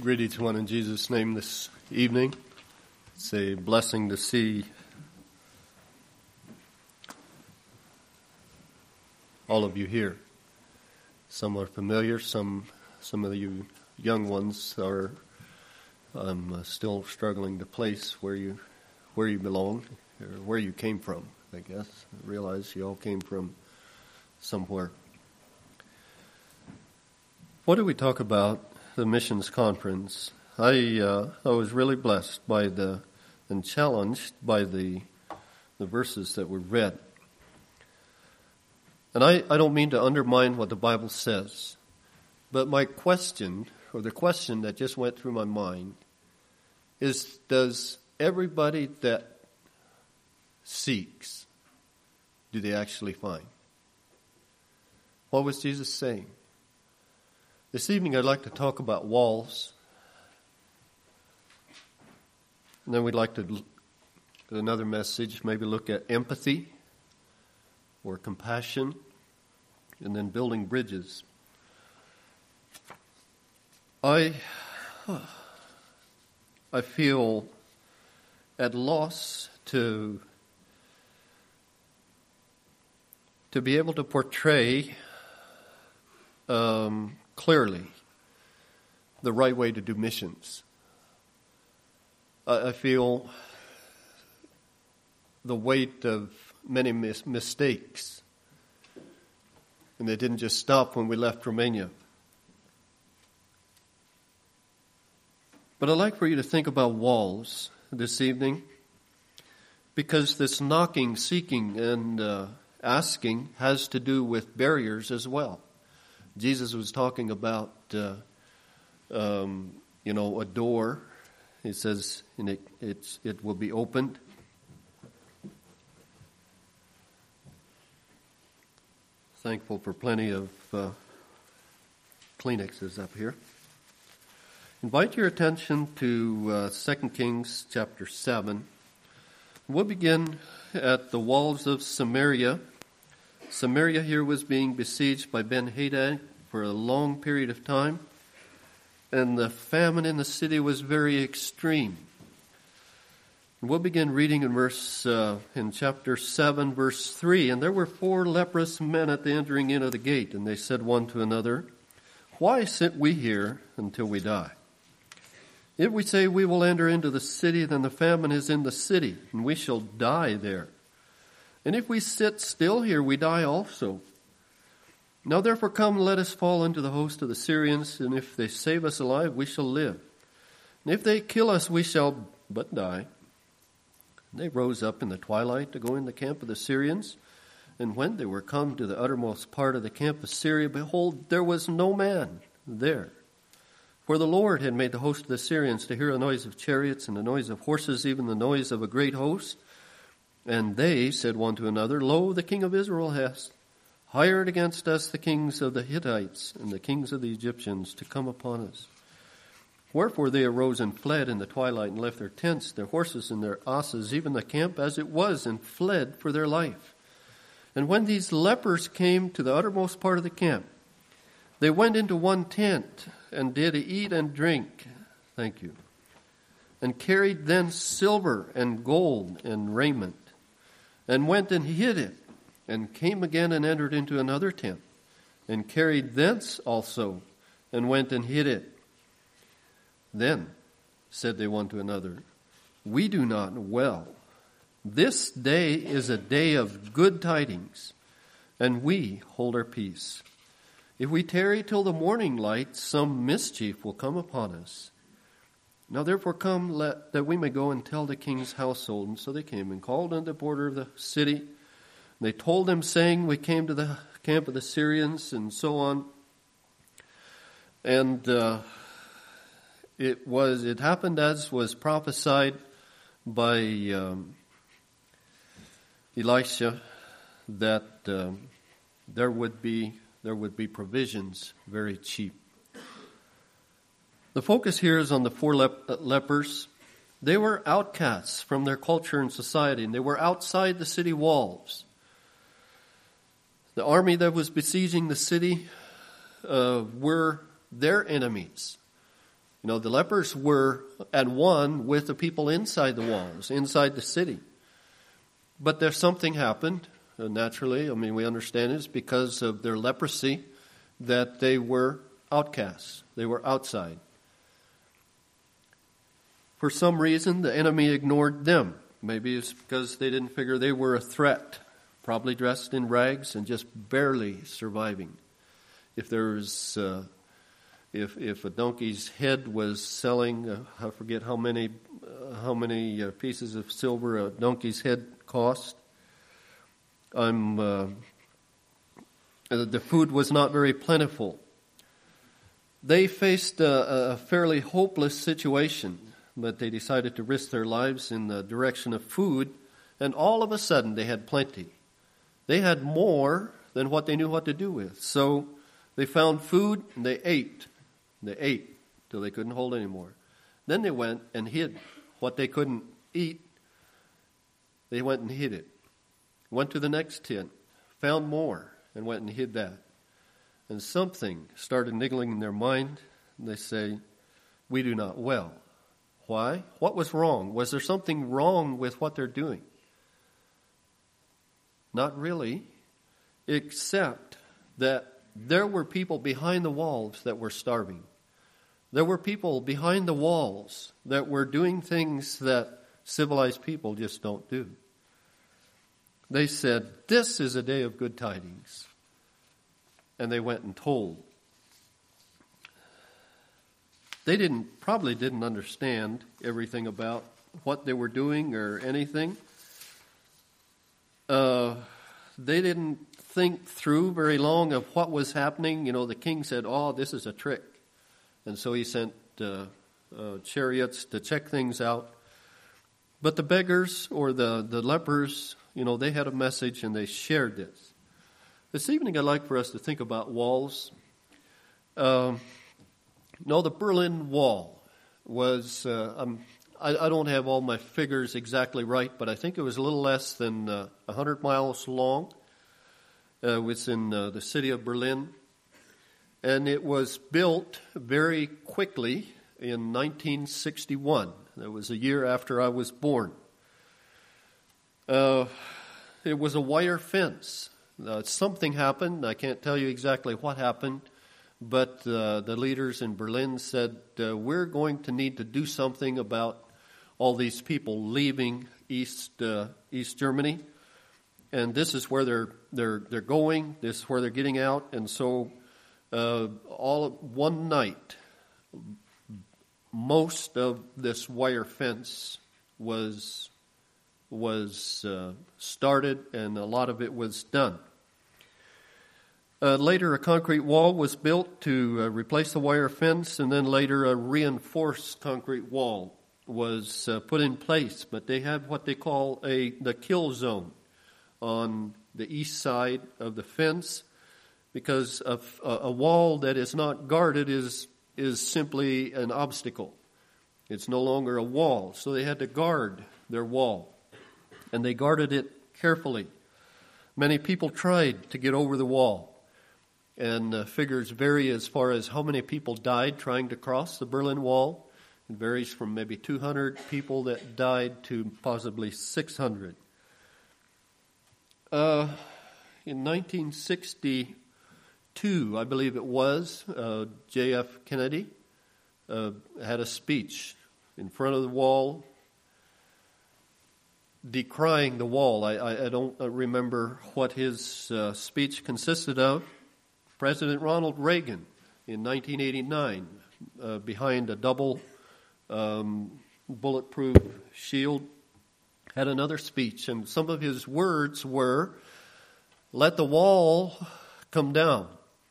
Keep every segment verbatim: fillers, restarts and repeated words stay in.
Greet each one in Jesus' name this evening. It's a blessing to see all of you here. Some are familiar, some some of you young ones are um, still struggling to place where you where you belong, or where you came from, I guess. I realize you all came from somewhere. What do we talk about? The missions conference. I uh, I was really blessed by the and challenged by the the verses that were read. And I, I don't mean to undermine what the Bible says, but my question, or the question that just went through my mind, is does everybody that seeks, do they actually find? What was Jesus saying? This evening I'd like to talk about walls. And then we'd like to, another message, maybe look at empathy or compassion, and then building bridges. I, I feel at loss to, to be able to portray um, clearly the right way to do missions. I, I feel the weight of many mis- mistakes. And they didn't just stop when we left Romania. But I'd like for you to think about walls this evening, because this knocking, seeking, and uh, asking has to do with barriers as well. Jesus was talking about, uh, um, you know, a door. He says, and it, it's, it will be opened. Thankful for plenty of uh, Kleenexes up here. Invite your attention to uh, Second Kings chapter seven. We'll begin at the walls of Samaria. Samaria here was being besieged by Ben-Hadad for a long period of time, and the famine in the city was very extreme. We'll begin reading in verse uh, in chapter seven, verse three. And there were four leprous men at the entering in of the gate, and they said one to another, "Why sit we here until we die? If we say we will enter into the city, then the famine is in the city, and we shall die there. And if we sit still here, we die also. Now therefore come, let us fall into the host of the Syrians, and if they save us alive, we shall live. And if they kill us, we shall but die." They rose up in the twilight to go in the camp of the Syrians. And when they were come to the uttermost part of the camp of Syria, behold, there was no man there. For the Lord had made the host of the Syrians to hear a noise of chariots and the noise of horses, even the noise of a great host. And they said one to another, "Lo, the king of Israel hath hired against us the kings of the Hittites and the kings of the Egyptians to come upon us." Wherefore they arose and fled in the twilight and left their tents, their horses and their asses, even the camp as it was, and fled for their life. And when these lepers came to the uttermost part of the camp, they went into one tent and did eat and drink. Thank you. And carried thence silver and gold and raiment, and went and hid it, and came again and entered into another tent, and carried thence also, and went and hid it. Then said they one to another, "We do not well. This day is a day of good tidings, and we hold our peace. If we tarry till the morning light, some mischief will come upon us. Now therefore come, let, that we may go and tell the king's household." And so they came and called unto the border of the city. And they told them, saying, "We came to the camp of the Syrians," and so on. And uh, it was it happened as was prophesied by um, Elisha, that um, there would be there would be provisions very cheap. The focus here is on the four lep- lepers. They were outcasts from their culture and society, and they were outside the city walls. The army that was besieging the city uh, were their enemies. You know, the lepers were at one with the people inside the walls, inside the city. But there's something happened, uh, naturally. I mean, we understand it's because of their leprosy that they were outcasts. They were outside. For some reason, the enemy ignored them. Maybe it's because they didn't figure they were a threat, probably dressed in rags and just barely surviving. If there was... Uh, If if a donkey's head was selling, uh, I forget how many uh, how many uh, pieces of silver a donkey's head cost. I'm uh, the food was not very plentiful. They faced a, a fairly hopeless situation, but they decided to risk their lives in the direction of food, and all of a sudden they had plenty. They had more than what they knew what to do with. So they found food and they ate. They ate till they couldn't hold anymore. Then they went and hid what they couldn't eat. They went and hid it. Went to the next tent, found more, and went and hid that. And something started niggling in their mind. And they say, "We do not well." Why? What was wrong? Was there something wrong with what they're doing? Not really, except that there were people behind the walls that were starving. There were people behind the walls that were doing things that civilized people just don't do. They said, "This is a day of good tidings." And they went and told. They didn't, probably didn't understand everything about what they were doing or anything. Uh, they didn't think through very long of what was happening. You know, the king said, "Oh, this is a trick." And so he sent uh, uh, chariots to check things out. But the beggars or the, the lepers, you know, they had a message and they shared this. This evening I'd like for us to think about walls. Um, no, the Berlin Wall was, uh, um, I, I don't have all my figures exactly right, but I think it was a little less than uh, one hundred miles long. Uh, it was in uh, the city of Berlin. And it was built very quickly in nineteen sixty-one. That was a year after I was born. Uh, it was a wire fence. Uh, something happened. I can't tell you exactly what happened, but uh, the leaders in Berlin said, uh, we're going to need to do something about all these people leaving East uh, East Germany. And this is where they're they're they're going. This is where they're getting out. And so Uh, all of one night, most of this wire fence was was uh, started, and a lot of it was done. Uh, later, a concrete wall was built to uh, replace the wire fence, and then later a reinforced concrete wall was uh, put in place. But they have what they call a the kill zone on the east side of the fence, because a, a wall that is not guarded is is simply an obstacle. It's no longer a wall. So they had to guard their wall, and they guarded it carefully. Many people tried to get over the wall, and uh, figures vary as far as how many people died trying to cross the Berlin Wall. It varies from maybe two hundred people that died to possibly six hundred. Uh, in nineteen sixty, Two, I believe it was, uh, J F Kennedy uh, had a speech in front of the wall decrying the wall. I, I, I don't remember what his uh, speech consisted of. President Ronald Reagan in nineteen eighty-nine, uh, behind a double um, bulletproof shield, had another speech, and some of his words were, "Let the wall come down."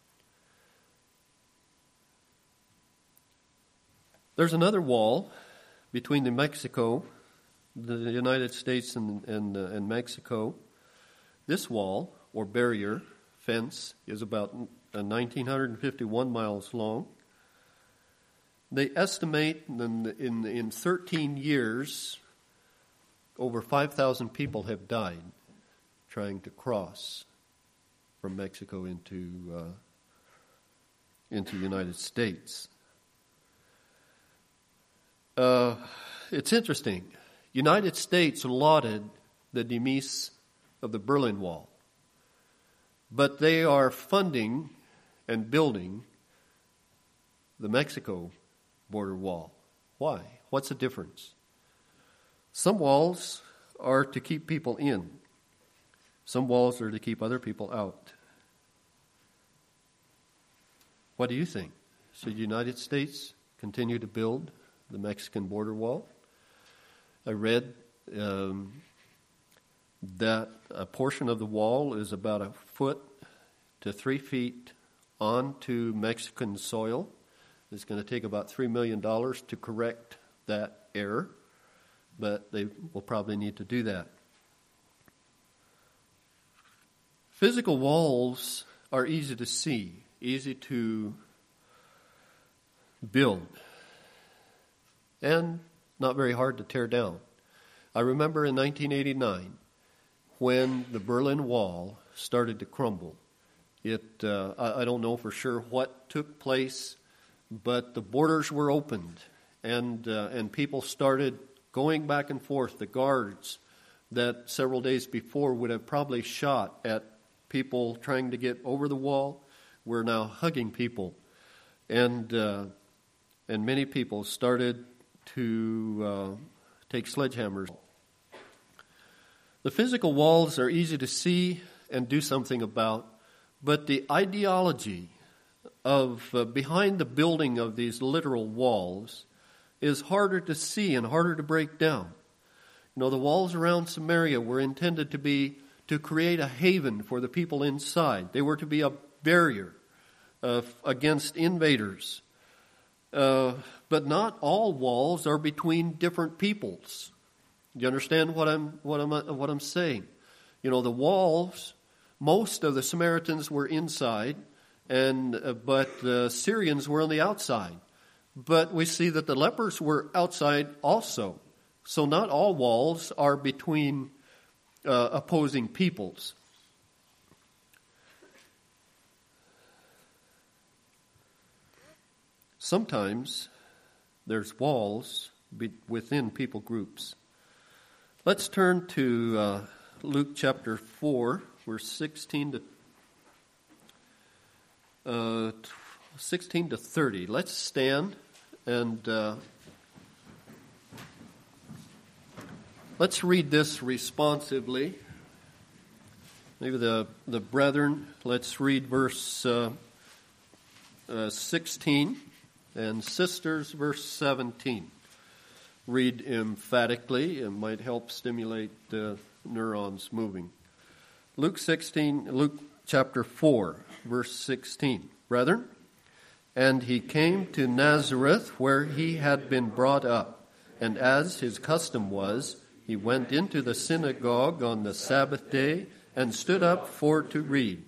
There's another wall between the Mexico, the United States and, and, uh, and Mexico. This wall, or barrier, fence, is about uh, one thousand nine hundred fifty-one miles long. They estimate in, in, in thirteen years, over five thousand people have died trying to cross from Mexico into uh, into the United States. Uh, it's interesting. United States lauded the demise of the Berlin Wall, but they are funding and building the Mexico border wall. Why? What's the difference? Some walls are to keep people in. Some walls are to keep other people out. What do you think? Should the United States continue to build the Mexican border wall? I read um, that a portion of the wall is about a foot to three feet onto Mexican soil. It's going to take about three million dollars to correct that error, but they will probably need to do that. Physical walls are easy to see, easy to build, and not very hard to tear down. I remember in nineteen eighty-nine when the Berlin Wall started to crumble. It uh, I, I don't know for sure what took place, but the borders were opened, and uh, and people started going back and forth. The guards that several days before would have probably shot at people trying to get over the wall were now hugging people, and uh, and many people started to uh, take sledgehammers. The physical walls are easy to see and do something about, but the ideology of uh, behind the building of these literal walls is harder to see and harder to break down. You know, the walls around Samaria were intended to be to create a haven for the people inside. They were to be a barrier uh, against invaders. Uh, but not all walls are between different peoples. Do you understand what I'm what I'm what I'm saying? You know, the walls. Most of the Samaritans were inside, and uh, but the Syrians were on the outside. But we see that the lepers were outside also. So not all walls are between uh, opposing peoples. Sometimes there's walls be- within people groups. Let's turn to uh, Luke chapter four, verse sixteen to uh, sixteen to thirty. Let's stand and uh, let's read this responsively. Maybe the the brethren. Let's read verse uh, uh, sixteen. And sisters, verse seventeen. Read emphatically. It might help stimulate the neurons moving. Luke sixteen, Luke chapter four, verse sixteen. Brethren, and he came to Nazareth, where he had been brought up. And as his custom was, he went into the synagogue on the Sabbath day and stood up for to read.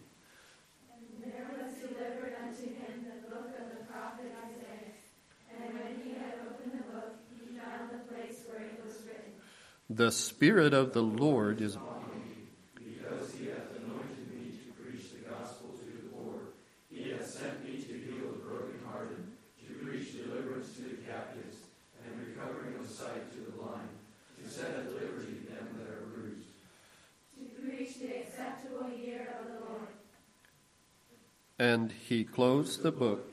The Spirit of the Lord is upon me, because he hath anointed me to preach the gospel to the poor. He hath sent me to heal the brokenhearted, to preach deliverance to the captives, and recovering of sight to the blind, to set at liberty them that are bruised, to preach the acceptable year of the Lord. And he closed the book.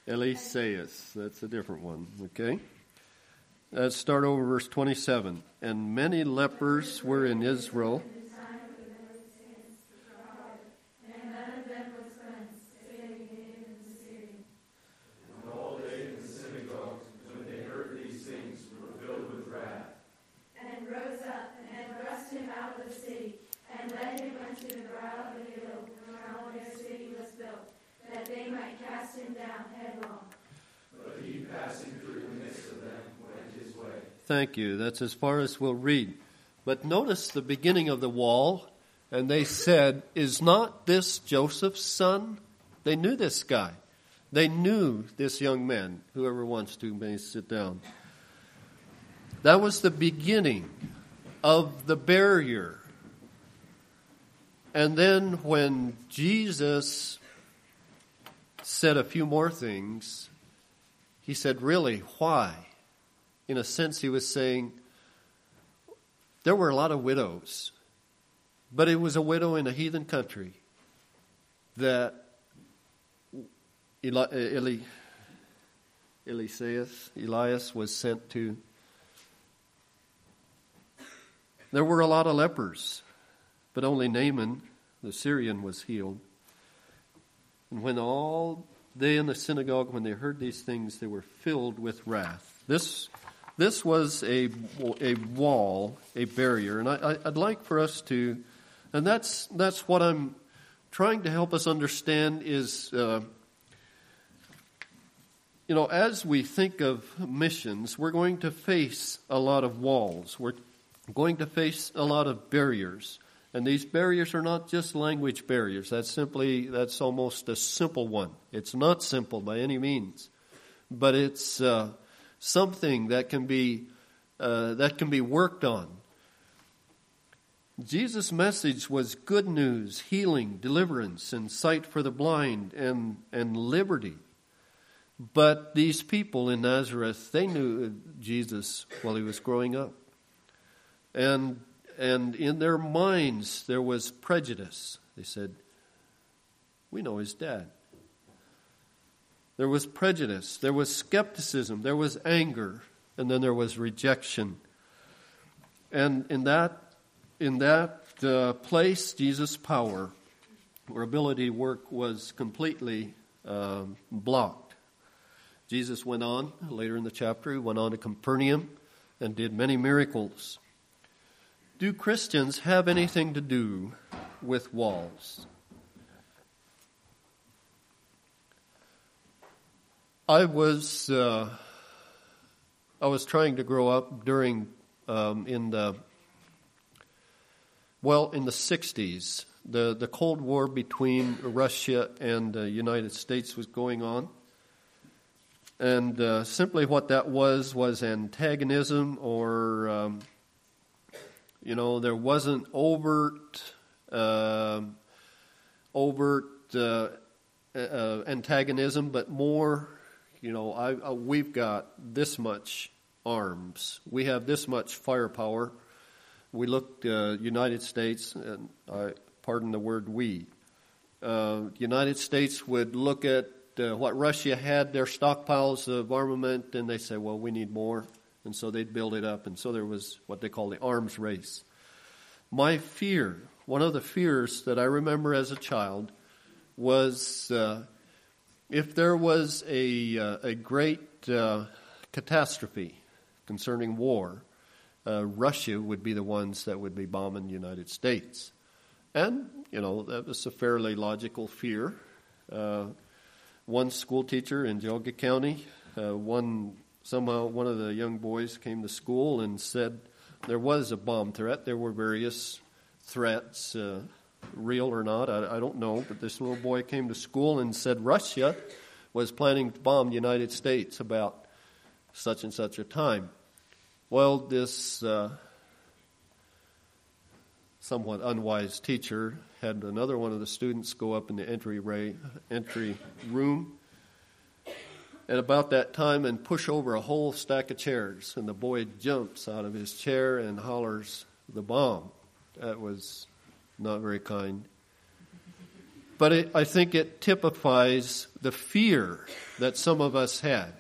Eliseus. That's a different one, okay? Let's start over verse twenty-seven. And many lepers were in Israel. Thank you. That's as far as we'll read. But notice the beginning of the wall, and they said, "Is not this Joseph's son?" They knew this guy. They knew this young man. Whoever wants to may sit down. That was the beginning of the barrier. And then when Jesus said a few more things, he said, really, why? In a sense, he was saying there were a lot of widows, but it was a widow in a heathen country that Eli, Eli, Eliseus, Elias was sent to. There were a lot of lepers, but only Naaman, the Syrian, was healed. And when all they in the synagogue, when they heard these things, they were filled with wrath. This This was a, a wall, a barrier, and I, I'd like for us to, and that's that's what I'm trying to help us understand is, uh, you know, as we think of missions, we're going to face a lot of walls. We're going to face a lot of barriers, and these barriers are not just language barriers. That's simply, that's almost a simple one. It's not simple by any means, but it's Uh, something that can be uh, that can be worked on. Jesus' message was good news, healing, deliverance, and sight for the blind, and and liberty. But these people in Nazareth, they knew Jesus while he was growing up, and and in their minds there was prejudice. They said, "We know his dad." There was prejudice, there was skepticism, there was anger, and then there was rejection. And in that, in that uh, place, Jesus' power or ability to work was completely um, blocked. Jesus went on, later in the chapter, he went on to Capernaum and did many miracles. Do Christians have anything to do with walls? I was uh, I was trying to grow up during um, in the well in the sixties. The the Cold War between Russia and the United States was going on, and uh, simply what that was was antagonism, or um, you know, there wasn't overt uh, overt uh, uh, antagonism, but more. You know, I, I, we've got this much arms. We have this much firepower. We looked, uh, United States, and I pardon the word we. Uh, United States would look at uh, what Russia had, their stockpiles of armament, and they say, well, we need more. And so they'd build it up. And so there was what they call the arms race. My fear, one of the fears that I remember as a child was uh, if there was a uh, a great uh, catastrophe concerning war, uh, Russia would be the ones that would be bombing the United States. And, you know, that was a fairly logical fear. Uh, one school teacher in Geauga County, uh, one somehow one of the young boys came to school and said there was a bomb threat. There were various threats, uh, real or not, I, I don't know. But this little boy came to school and said Russia was planning to bomb the United States about such and such a time. Well, this uh, somewhat unwise teacher had another one of the students go up in the entry ray, entry room at about that time and push over a whole stack of chairs. And the boy jumps out of his chair and hollers, "The bomb." That was not very kind. but it, I think it typifies the fear that some of us had.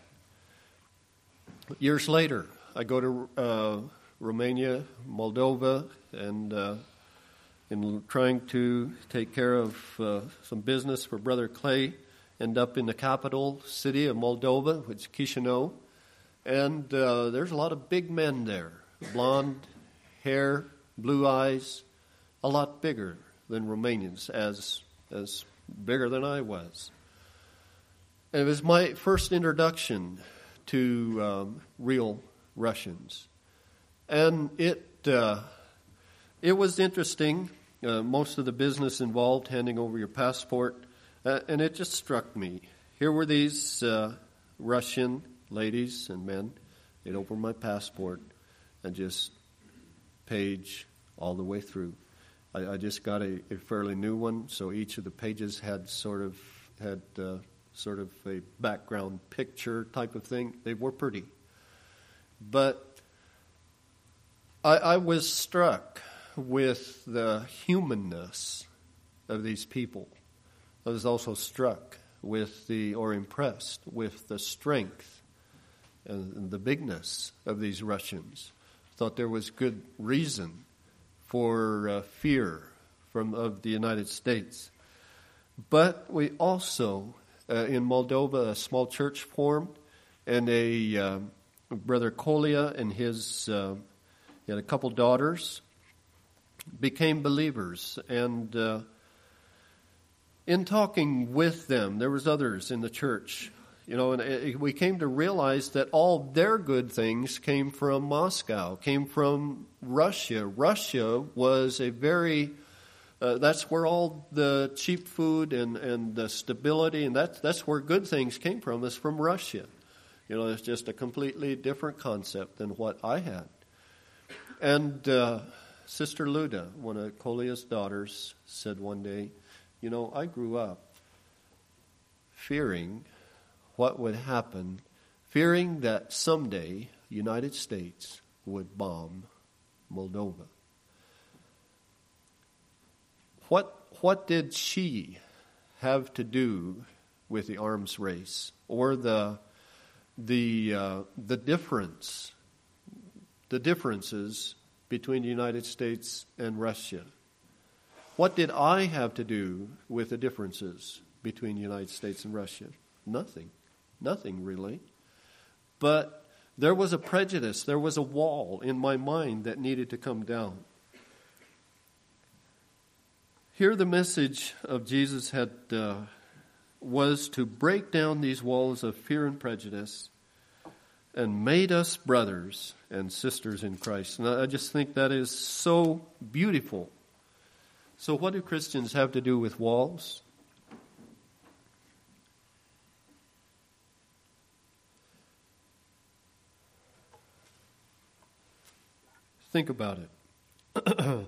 Years later, I go to uh, Romania, Moldova, and uh, in trying to take care of uh, some business for Brother Clay, end up in the capital city of Moldova, which is Chisinau, and uh, there's a lot of big men there, blonde hair, blue eyes, a lot bigger than Romanians, as as bigger than I was. And it was my first introduction to um, real Russians, and it uh, it was interesting. Uh, most of the business involved handing over your passport, uh, and it just struck me. Here were these uh, Russian ladies and men. They'd open my passport and just page all the way through. I, I just got a, a fairly new one, so each of the pages had sort of had uh, sort of a background picture type of thing. They were pretty, but I, I was struck with the humanness of these people. I was also struck with the, or impressed with the strength and the bigness of these Russians. Thought there was good reason for uh, fear from of the United States. But we also, uh, in Moldova, a small church formed, and a uh, Brother Kolia and his, uh, he had a couple daughters, became believers. And uh, in talking with them, there was others in the church, you know, and it, we came to realize that all their good things came from Moscow, came from Russia. Russia was a very, uh, that's where all the cheap food and, and the stability, and that's, that's where good things came from, is from Russia. You know, it's just a completely different concept than what I had. And uh, Sister Luda, one of Kolia's daughters, said one day, you know, I grew up fearing what would happen, fearing that someday the United States would bomb Moldova. What what did she have to do with the arms race or the the uh, the difference, the differences between the United States and Russia? What did I have to do with the differences between the United States and Russia? Nothing. Nothing, really. But there was a prejudice, there was a wall in my mind that needed to come down. Here the message of Jesus had uh, was to break down these walls of fear and prejudice and made us brothers and sisters in Christ. And I just think that is so beautiful. So what do Christians have to do with walls? Think about it.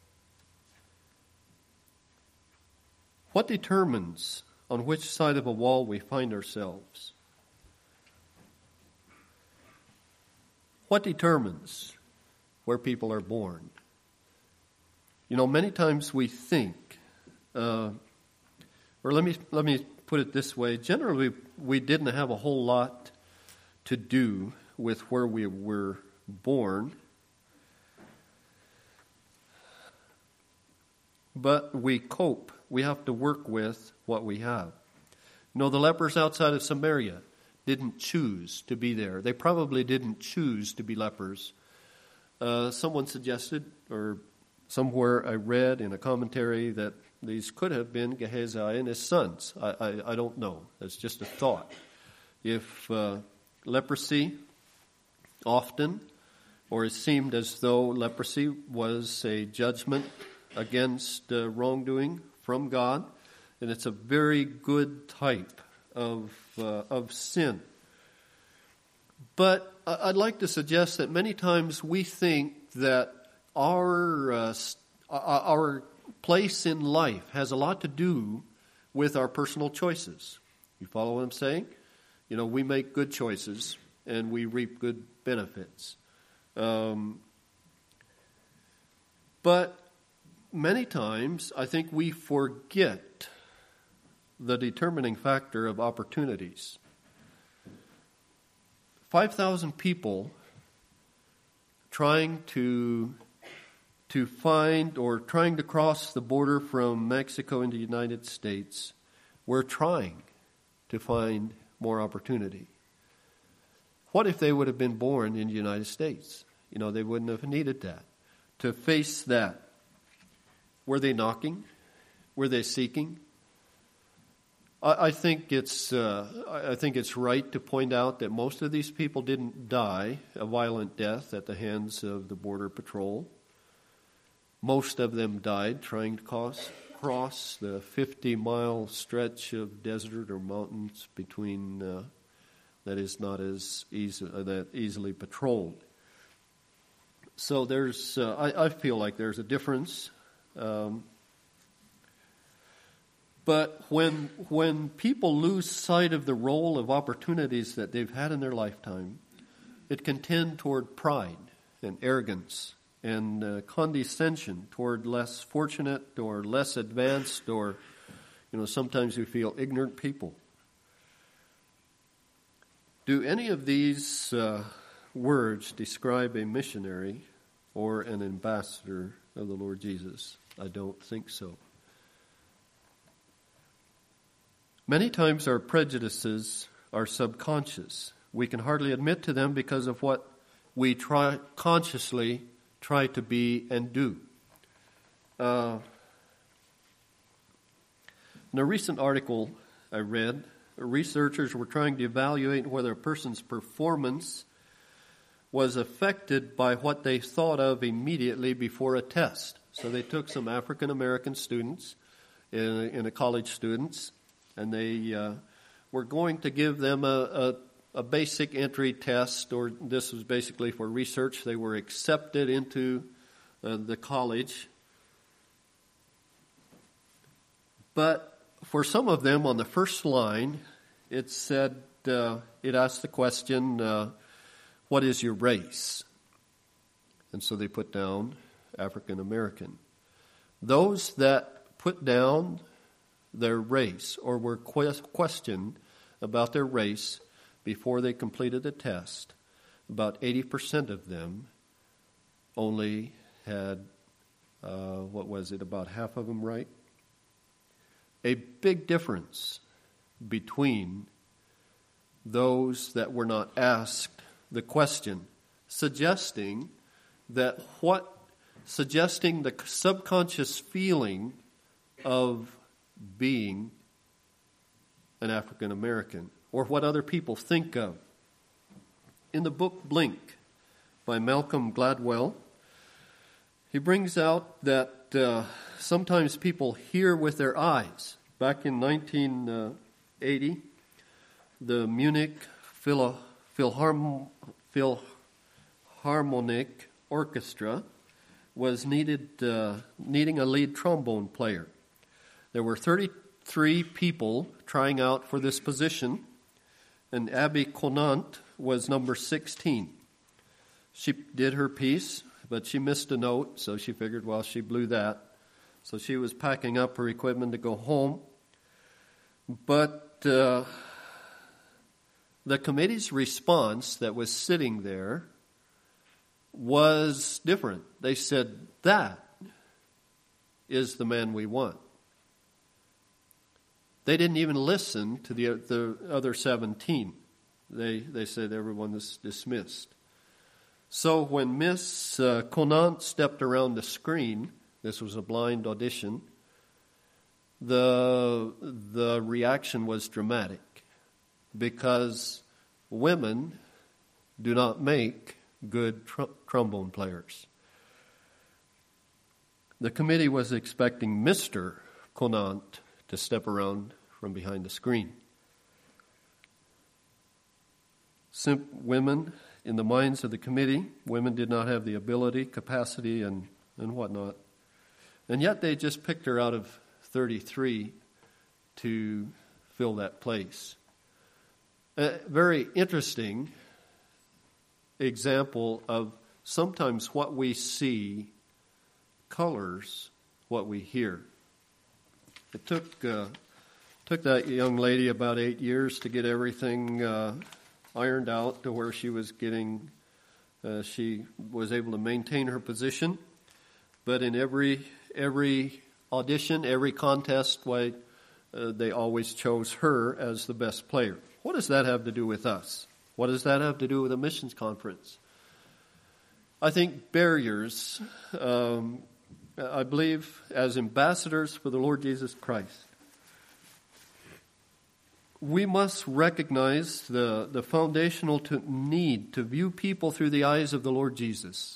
What determines on which side of a wall we find ourselves? What determines where people are born? You know, many times we think, uh, or let me let me put it this way. Generally, we didn't have a whole lot to do with where we were born. But we cope. We have to work with what we have. You know, the lepers outside of Samaria didn't choose to be there. They probably didn't choose to be lepers. Uh, someone suggested, or somewhere I read in a commentary, that these could have been Gehazi and his sons. I, I, I don't know. It's just a thought. If uh, leprosy often, or it seemed as though leprosy was a judgment against uh, wrongdoing from God, and it's a very good type of uh, of sin. But I'd like to suggest that many times we think that our uh, our place in life has a lot to do with our personal choices. You follow what I'm saying? You know, we make good choices and we reap good benefits. Um, but many times, I think we forget the determining factor of opportunities. five thousand people trying to to find or trying to cross the border from Mexico into the United States were trying to find more opportunity. What if they would have been born in the United States? You know, they wouldn't have needed that. To face that, were they knocking? Were they seeking? I, I think it's uh, I think it's right to point out that most of these people didn't die a violent death at the hands of the Border Patrol. Most of them died trying to cross, cross the fifty-mile stretch of desert or mountains between uh, that is not as easy, uh, that easily patrolled. So there's, uh, I, I feel like there's a difference. Um, but when when people lose sight of the role of opportunities that they've had in their lifetime, it can tend toward pride and arrogance and uh, condescension toward less fortunate or less advanced or, you know, sometimes we feel ignorant people. Do any of these uh, words describe a missionary or an ambassador of the Lord Jesus? I don't think so. Many times our prejudices are subconscious. We can hardly admit to them because of what we try consciously try to be and do. Uh, in a recent article I read, researchers were trying to evaluate whether a person's performance was affected by what they thought of immediately before a test. So they took some African American students, in a, in a college students, and they uh, were going to give them a, a, a basic entry test, or this was basically for research. They were accepted into uh, the college. But for some of them, on the first line, it said, uh, it asked the question, uh, what is your race? And so they put down African American. Those that put down their race or were que- questioned about their race before they completed the test, about eighty percent of them only had, uh, what was it, about half of them right? A big difference between those that were not asked the question, suggesting that what, suggesting the subconscious feeling of being an African American, or what other people think of. In the book Blink by Malcolm Gladwell, he brings out that uh, sometimes people hear with their eyes. Back in nineteen eighty, the Munich Philo- Philharm- Philharmonic Orchestra was needed uh, needing a lead trombone player. There were thirty-three people trying out for this position, and Abby Conant was number sixteen. She did her piece, but she missed a note, so she figured, well, she blew that. So she was packing up her equipment to go home. But uh, the committee's response that was sitting there was different. They said, that is the man we want. They didn't even listen to the the other seventeen. They they said everyone was dismissed. So when Miss uh, Conant stepped around the screen, this was a blind audition, the the reaction was dramatic because women do not make good tr- trombone players. The committee was expecting Mister Conant to step around from behind the screen. Sim- women, in the minds of the committee, women did not have the ability, capacity, and, and whatnot. And yet they just picked her out of thirty-three to fill that place. A very interesting example of sometimes what we see colors what we hear. It took uh, Took that young lady about eight years to get everything uh, ironed out to where she was getting, uh, she was able to maintain her position. But in every every audition, every contest, why uh, they always chose her as the best player. What does that have to do with us? What does that have to do with a missions conference? I think barriers, um, I believe, as ambassadors for the Lord Jesus Christ, we must recognize the, the foundational to need to view people through the eyes of the Lord Jesus,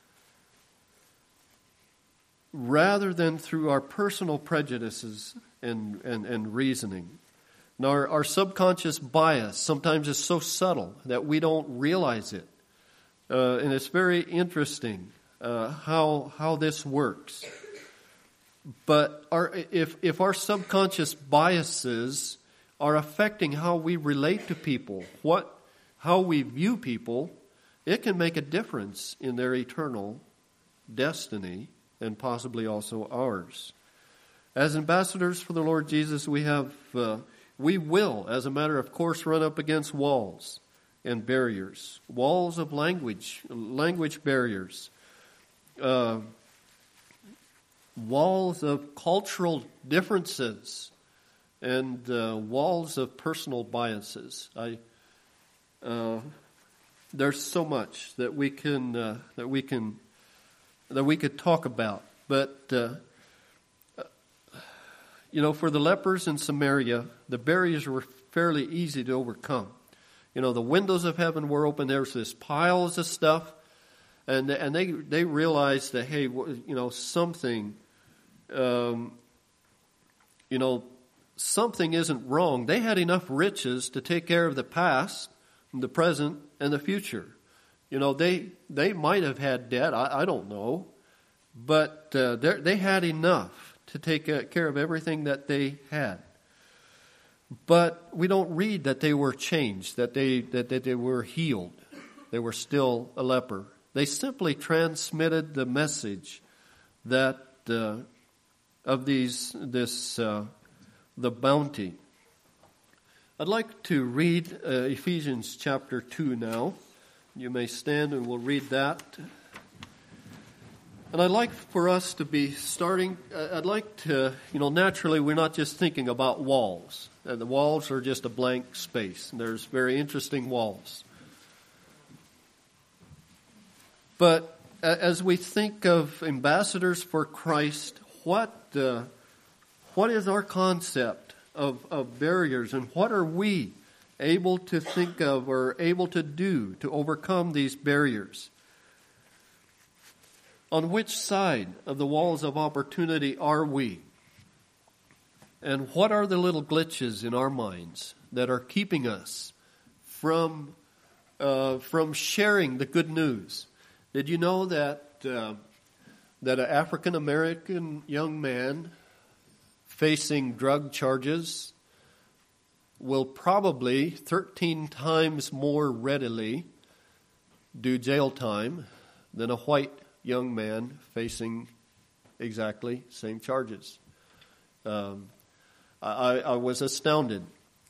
rather than through our personal prejudices and, and, and reasoning. Now, our, our subconscious bias sometimes is so subtle that we don't realize it. Uh, and it's very interesting uh, how how this works. But our, if if our subconscious biases are affecting how we relate to people, what how we view people, it can make a difference in their eternal destiny and possibly also ours. As ambassadors for the Lord Jesus, we have uh, we will, as a matter of course, run up against walls and barriers, walls of language, language barriers, uh, walls of cultural differences, and uh, walls of personal biases. I, uh, there's so much that we can uh, that we can that we could talk about, but uh, you know, for the lepers in Samaria, the barriers were fairly easy to overcome. You know, the windows of heaven were open. There was this piles of stuff, and and they they realized that, hey, you know, something, um, you know, something isn't wrong. They had enough riches to take care of the past, the present, and the future. You know, they they might have had debt. I, I don't know, but uh, they had enough to take care of everything that they had. But we don't read that they were changed, that they that, that they were healed. They were still a leper. They simply transmitted the message that uh, of these this uh, the bounty. I'd like to read uh, Ephesians chapter two now. You may stand and we'll read that. And I'd like for us to be starting, I'd like to, you know, naturally we're not just thinking about walls. And the walls are just a blank space. And there's very interesting walls. But as we think of ambassadors for Christ, what uh, what is our concept of, of barriers, and what are we able to think of or able to do to overcome these barriers? On which side of the walls of opportunity are we? And what are the little glitches in our minds that are keeping us from uh, from sharing the good news? Did you know that uh, that an African American young man facing drug charges will probably thirteen times more readily do jail time than a white young man facing exactly same charges? Um, I, I was astounded.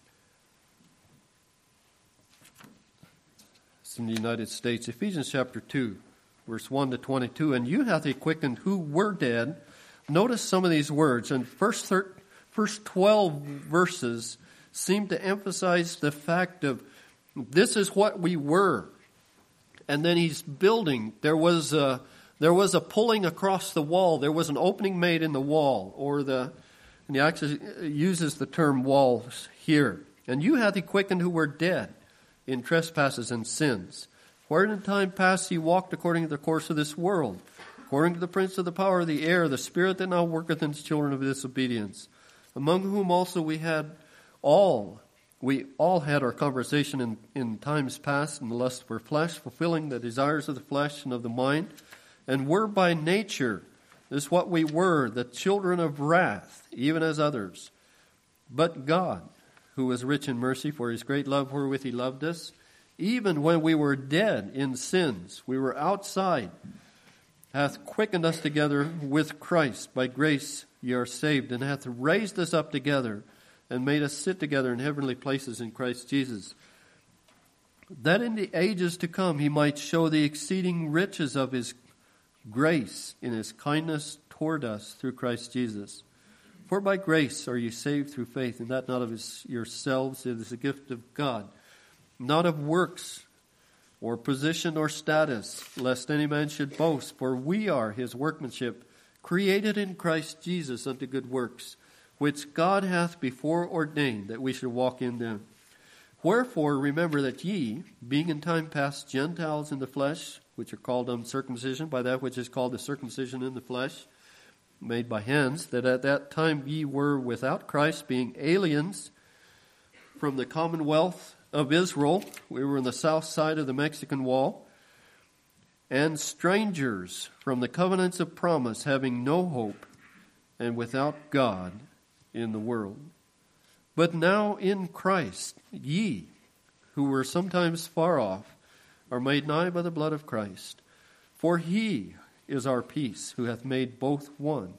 It's in the United States. Ephesians chapter two, verse one to twenty-two. And you hath he quickened who were dead. Notice some of these words. And first, thir- first twelve verses seem to emphasize the fact of this is what we were. And then he's building. There was a, there was a pulling across the wall. There was an opening made in the wall, or the, and he actually uses the term walls here. And you hath he quickened who were dead in trespasses and sins, wherein in time past ye walked according to the course of this world, according to the prince of the power of the air, the spirit that now worketh in the children of disobedience, among whom also we had all, we all had our conversation in, in times past in the lust for flesh, fulfilling the desires of the flesh and of the mind, and were by nature, this is what we were, the children of wrath, even as others. But God, who was rich in mercy for his great love wherewith he loved us, even when we were dead in sins, we were outside, hath quickened us together with Christ. By grace ye are saved, and hath raised us up together, and made us sit together in heavenly places in Christ Jesus, that in the ages to come he might show the exceeding riches of his grace in his kindness toward us through Christ Jesus. For by grace are you saved through faith, and that not of his, yourselves, it is a gift of God, not of works, or position or status, lest any man should boast. For we are his workmanship, created in Christ Jesus unto good works, which God hath before ordained that we should walk in them. Wherefore remember that ye, being in time past Gentiles in the flesh, which are called uncircumcision by that which is called the circumcision in the flesh, made by hands, that at that time ye were without Christ, being aliens from the commonwealth of Israel. We were on the south side of the Mexican wall. And strangers from the covenants of promise, having no hope, and without God in the world. But now in Christ, ye, who were sometimes far off, are made nigh by the blood of Christ. For he is our peace, who hath made both one,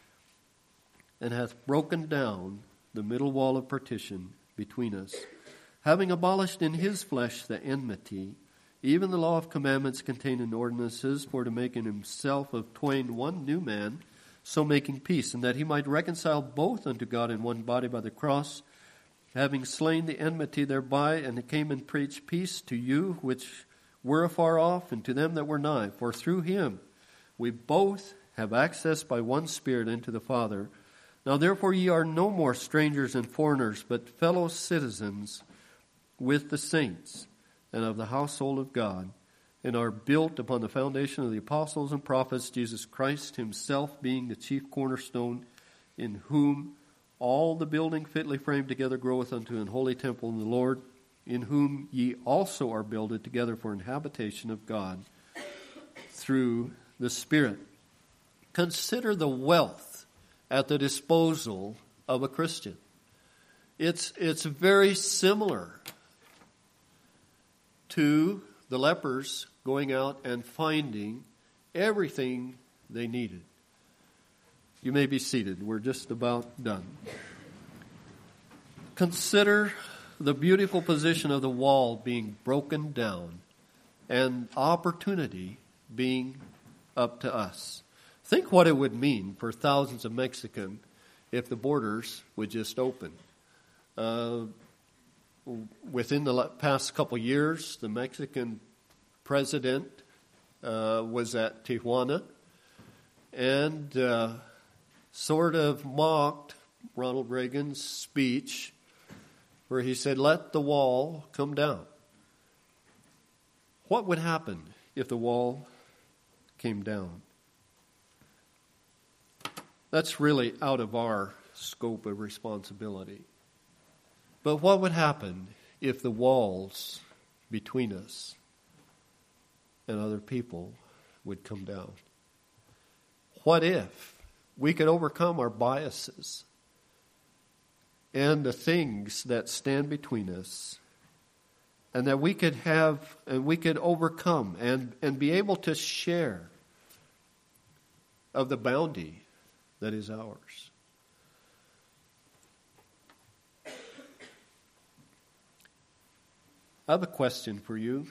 and hath broken down the middle wall of partition between us, having abolished in his flesh the enmity, even the law of commandments contained in ordinances, for to make in himself of twain one new man, so making peace, and that he might reconcile both unto God in one body by the cross, having slain the enmity thereby, and he came and preached peace to you which were afar off, and to them that were nigh. For through him we both have access by one Spirit into the Father. Now therefore ye are no more strangers and foreigners, but fellow citizens with the saints, and of the household of God, and are built upon the foundation of the apostles and prophets, Jesus Christ himself being the chief cornerstone, in whom all the building fitly framed together groweth unto an holy temple in the Lord, in whom ye also are builded together for an habitation of God through the Spirit. Consider the wealth at the disposal of a Christian. It's, it's very similar to the lepers going out and finding everything they needed. You may be seated. We're just about done. Consider the beautiful position of the wall being broken down and opportunity being up to us. Think what it would mean for thousands of Mexicans if the borders would just open. Uh, within the past couple years, the Mexican president uh, was at Tijuana and uh, sort of mocked Ronald Reagan's speech where he said, "Let the wall come down." What would happen if the wall came down? That's really out of our scope of responsibility. But what would happen if the walls between us and other people would come down? What if we could overcome our biases and the things that stand between us, and that we could have and we could overcome and, and be able to share of the bounty that is ours? I have a question for you.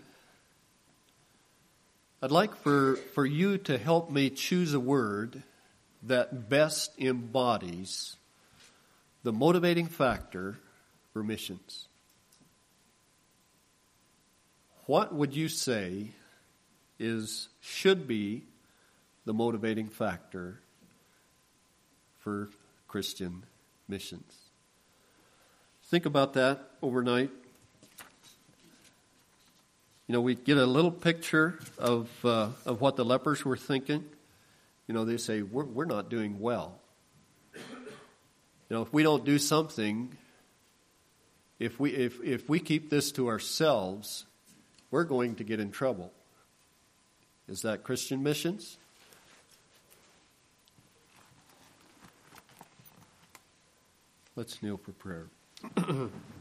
I'd like for, for you to help me choose a word that best embodies the motivating factor for missions. What would you say is should be the motivating factor for Christian missions? Think about that overnight. You know, we get a little picture of uh, of what the lepers were thinking. You know, they say, we're, we're not doing well. You know, if we don't do something, if we if if we keep this to ourselves, we're going to get in trouble. Is that Christian missions? Let's kneel for prayer.